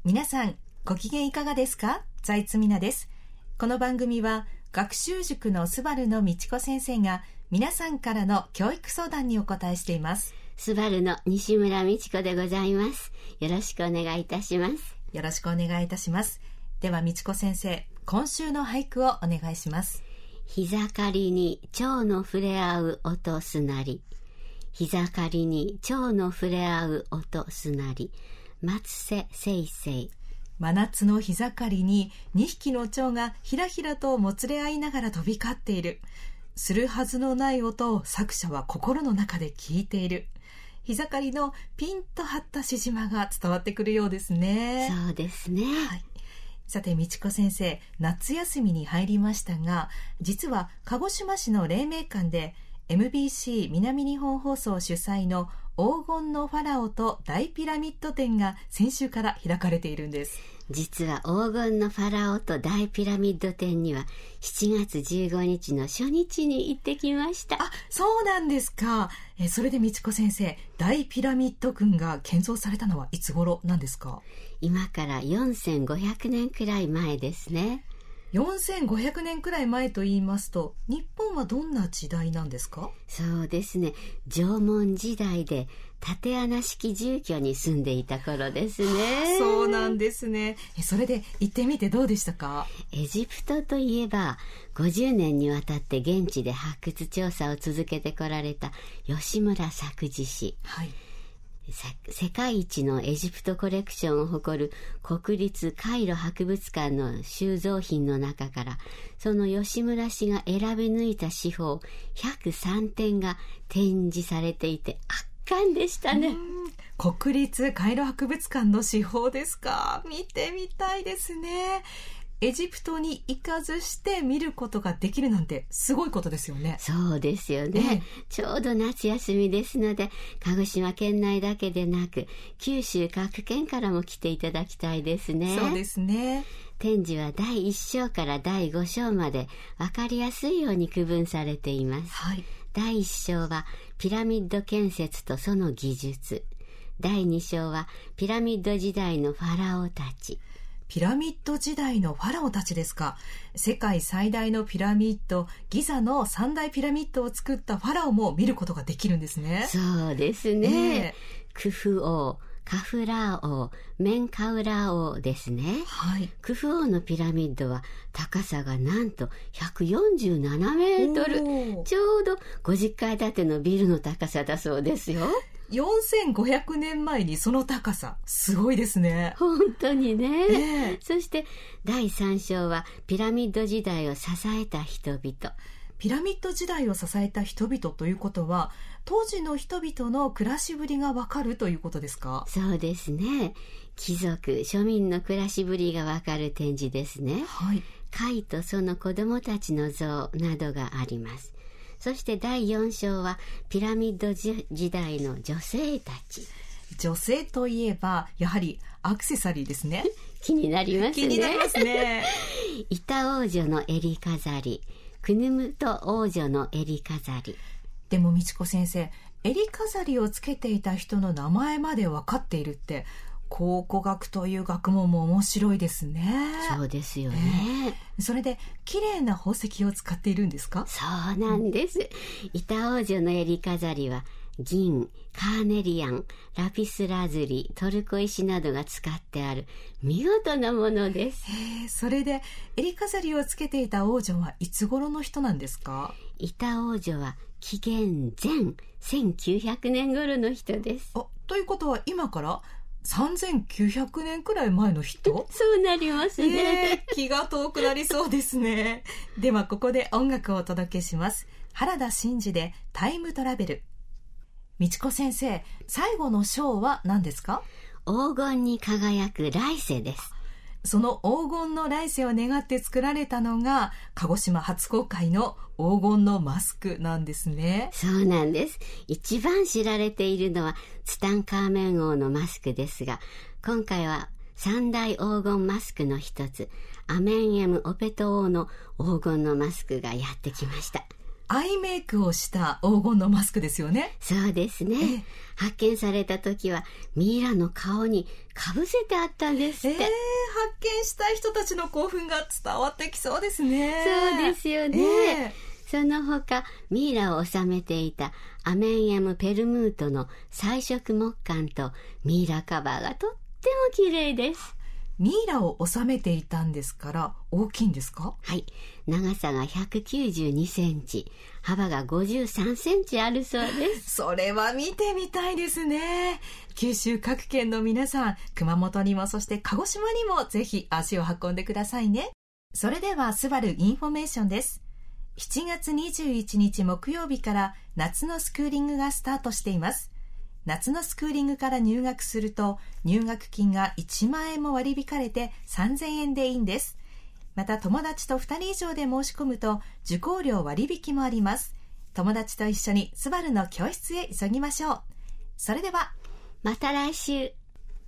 皆さんご機嫌いかがですか？財津美奈です。この番組は学習塾のスバルの道子先生が皆さんからの教育相談にお答えしています。 スバルの西村美智子でございます。よろしくお願いいたします。 よろしくお願いいたします。では道子先生、今週の俳句をお願いします。 日盛りに蝶の触れ合う音すなり、日盛りに蝶の触れ合う音すなり、松瀬せいせい。 真夏の日盛りに2匹の蝶がひらひらともつれ合いながら飛び交っている。するはずのない音を作者は心の中で聞いている。日盛りのピンと張ったしじまが伝わってくるようですね。 そうですね、 はい。さて道子先生、夏休みに入りましたが、実は鹿児島市の黎明館で MBC 南日本放送主催の黄金のファラオと大ピラミッド展が先週から開かれているんです。 実は黄金のファラオと大ピラミッド展には7月15日の初日に行ってきました。 あ、そうなんですか。それで道子先生、大ピラミッド群が建造されたのはいつ頃なんですか？ 今から4500年くらい前ですね。 4500年くらい前と言いますと、日本はどんな時代なんですか？ そうですね、縄文時代で竪穴式住居に住んでいた頃ですね。 そうなんですね。それで行ってみてどうでしたか？ エジプトといえば50年にわたって現地で発掘調査を続けてこられた吉村作治氏、 はい、 世界一のエジプトコレクションを誇る国立カイロ博物館の収蔵品の中から、その吉村氏が選び抜いた至宝103点が展示されていて圧巻でしたね。 国立カイロ博物館の至宝ですか？見てみたいですね。エジプトに行かずして見ることができるなんてすごいことですよね。 そうですよね、ちょうど夏休みですので、鹿児島県内だけでなく九州各県からも来ていただきたいですね。 そうですね。 展示は第1章から第5章まで分かりやすいように区分されています、 はい、 第1章はピラミッド建設とその技術、第2章はピラミッド時代のファラオたち。 ピラミッド時代のファラオたちですか。世界最大のピラミッド、ギザの三大ピラミッドを作ったファラオも見ることができるんですね。 そうですね、クフ王、カフラー王、メンカウラー王ですね、 はい、 クフ王のピラミッドは高さがなんと147メートル、ちょうど50階建てのビルの高さだそうですよ。 4500年前にその高さ、すごいですね。 本当にね、そして第3章はピラミッド時代を支えた人々。 ピラミッド時代を支えた人々ということは、当時の人々の暮らしぶりがわかるということですか？ そうですね、貴族庶民の暮らしぶりがわかる展示ですね、 はい、 貝とその子供たちの像などがあります。そして第4章はピラミッド時代の女性たち。 女性といえばやはりアクセサリーですね。 気になりますね。 気になりますね。 板王女の襟飾り、クヌムト王女の襟飾り。 でも道子先生、襟飾りをつけていた人の名前まで分かっているって、考古学という学問も面白いですね。 そうですよね、 それで綺麗な宝石を使っているんですか？ そうなんです、板王女の襟飾りは銀、カーネリアン、ラピスラズリ、トルコ石などが使ってある見事なものです。 それで襟飾りをつけていた王女はいつ頃の人なんですか？ 板王女は紀元前1900年頃の人です。 ということは今から3900年くらい前の人？ そうなりますね、 気が遠くなりそうですね。ではここで音楽をお届けします。原田真二でタイムトラベル。道子先生、最後の章は何ですか？ 黄金に輝く来世です。 その黄金の来世を願って作られたのが鹿児島初公開の黄金のマスクなんですね。 そうなんです。一番知られているのはツタンカーメン王のマスクですが、今回は三大黄金マスクの一つ、アメンエム・オペト王の黄金のマスクがやってきました。 アイメイクをした黄金のマスクですよね。 そうですね。発見された時はミイラの顔にかぶせてあったんですって。 発見したい人たちの興奮が伝わってきそうですね。 そうですよね。その他、ミイラを収めていたアメンヤム・ペルムートの彩色木簡とミイラカバーがとっても綺麗です。 ミイラを収めていたんですから大きいんですか？ はい。長さが192センチ、幅が53センチあるそうです。 それは見てみたいですね。九州各県の皆さん、熊本にもそして鹿児島にもぜひ足を運んでくださいね。それではスバルインフォメーションです。7月21日木曜日から夏のスクーリングがスタートしています。夏のスクーリングから入学すると入学金が1万円も割り引かれて3000円でいいんです。また友達と2人以上で申し込むと受講料割引もあります。友達と一緒にスバルの教室へ急ぎましょう。それではまた来週。